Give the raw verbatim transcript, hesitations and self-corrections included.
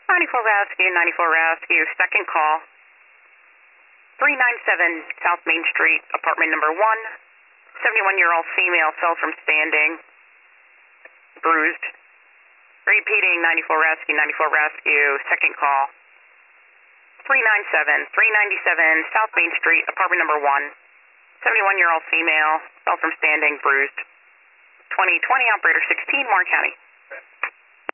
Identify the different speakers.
Speaker 1: ninety-four Rescue, ninety-four Rescue, second call. three ninety-seven South Main Street, apartment number one. seventy-one-year-old female fell from standing, bruised. Repeating, ninety-four Rescue, ninety-four Rescue, second call. three ninety-seven, three ninety-seven South Main Street, apartment number one. seventy-one-year-old female fell from standing, bruised. twenty twenty, operator sixteen, Warren County.